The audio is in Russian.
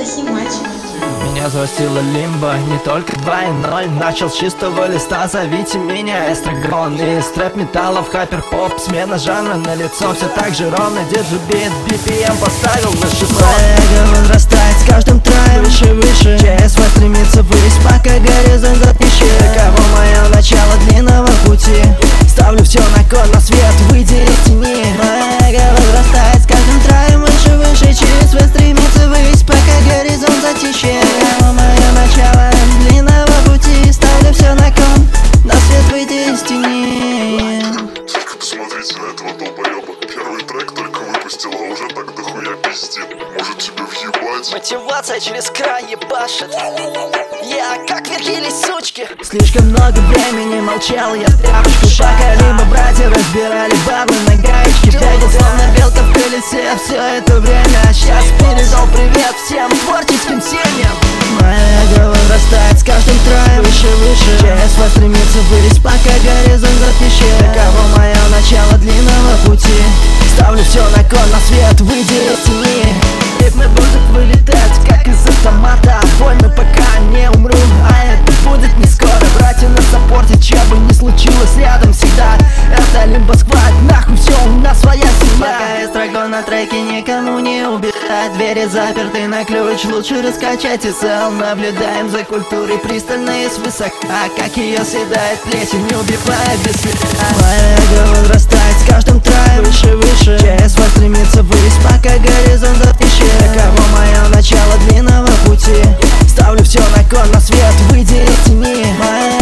снимать. Меня застила лимба, не только 2.0. Начал с чистого листа, зовите меня эстрагон. Из трэп-металлов хайпер-поп, смена жанра на лицо. Все так же ровно, держу бит, BPM поставил на 600. Эго возрастает с каждым траем выше, выше. ЧСВ стремится ввысь, пока горизонт исчез. Таково мое начало длинного пути. Ставлю все на кон, на свет, выйди из тени. Эго возрастает с каждым траем выше, выше. ЧСВ стремится ввысь, пока горизонт затишье. Таково мое начало длинного пути. Ставлю все на кон, на свет, выйди из тени. Только посмотрите на этого долбоеба. Первый трек только выпустил, а уже так дохуя пиздит. Может тебе въебать? Мотивация через край ебашит. Я как верхились сучки. Слишком много времени молчал я в тряпочку, пока либо братья разбирали бабы на гаечке. Бегал словно белка в колесе все это время. Сейчас передал привет всем творческим семьям. Моя эго возрастает с каждым траем выше, выше. ЧСВ стремится вылезть, пока горизонт исчез. Таково мое начало длинного пути. Ставлю все на кон, на свет, выйди из тени. Ритмы будут вылетать, как из автомата. Больно, пока не умру, а это будет не скоро. Братья на саппорте, че бы ни случилось, рядом всегда. Это лимбо сквад, нахуй все, у нас своя семья. Пока эстрагон на треке никому не убежать. Двери заперты на ключ, лучше раскачать и цел. Наблюдаем за культурой пристально и свысока, как ее съедает плесень, не убивая без следа. Моя эго возрастает с каждым траем выше, выше. ЧСВ стремится ввысь, пока горизонт исчез. Таково мое начало длинного пути. Ставлю все на кон, на свет, выйди из тени. Моя